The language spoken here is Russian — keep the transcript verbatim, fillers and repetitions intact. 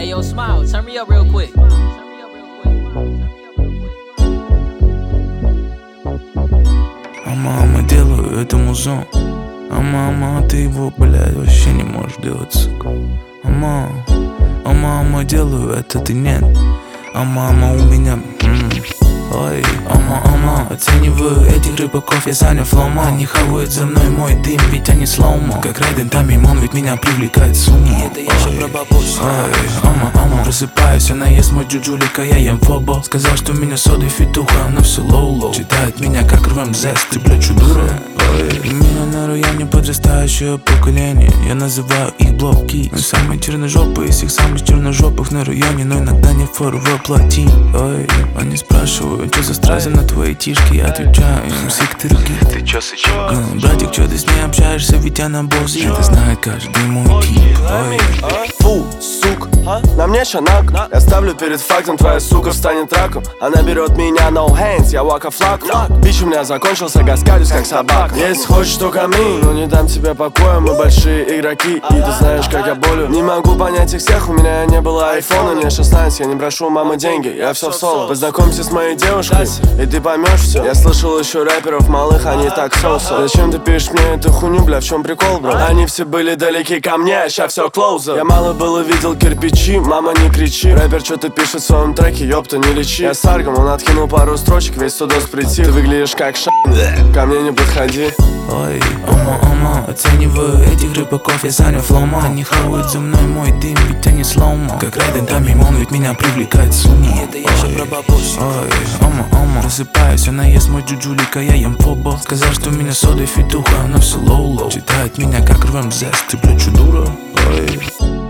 Hey, yo, Smile, turn me up real quick. А мама, делаю это музон. А мама, ты его, блядь, вообще не можешь делать, сука. А мама, а мама, делаю это, ты нет. А мама у меня, м-м. Ой, ама, ама, оцениваю этих рыбаков, я Саня Флома. Они хавают за мной мой дым, ведь они слоумо. Как Райден Тамимон, ведь меня привлекает сумма. Это я еще про бабусь. Ой, ама, ама, просыпаюсь, она ест мой джуджулика, я ем фобо. Сказал, что у меня сода и фитуха, она все лоу-лоу. Читает меня как рвем зест, ты, блядь, чудура. Ой, у меня на районе подрастающее поколение. Я называю их блоки. Мы самые черножопые из всех самых черножопых на районе, но иногда не фору воплоти. Ой, они спрашивают, что за стразы на твоей тишке. Я отвечаю им, сик ты руки. Ты чё сычок? uh, Братик, чё ты с ней общаешься, ведь она босс. Это знает каждый мой тип. Ой, Фу, сука, на мне чанак. Я ставлю перед фактом, твоя сука станет раком. Она берет меня no hands, я waka флаг. Бич у меня закончился, гаскалюсь как собака. Если хочешь, то ко мне, но не дам тебе покоя. Мы большие игроки, и ты знаешь, как я болю. Не могу понять их всех, у меня не было айфона. Мне шестнадцать, я не прошу мамы деньги, я все в соло. Познакомься с моей девушкой, и ты поймешь все. Я слышал еще рэперов малых, они так соусо. Зачем ты пишешь мне эту хуйню, бля, в чем прикол, бро? Они все были далеки ко мне, а ща все клоузер. Я мало было видел кирпичи, мама не кричи. Рэпер что-то пишет в своем треке, ёпта не лечи. Я с Аргом, он откинул пару строчек, весь судос прийти. Ты выглядишь как ша, ко мне не подходи. ой, ама, ама, оцениваю этих рыбаков, я Саня Флома. Они хавают за мной мой дым, ведь они слоумо. Как Райден Тамимон, ведь меня привлекает сумма. Это я еще про бабусь. Ой, ама, ама, просыпаюсь, она ест мой джуджулика, я ем фобо. Сказал, что у меня сода и фитуха, она все лоу-лоу. Читает меня как рвем зест, ты, блядь, чудура. Ой.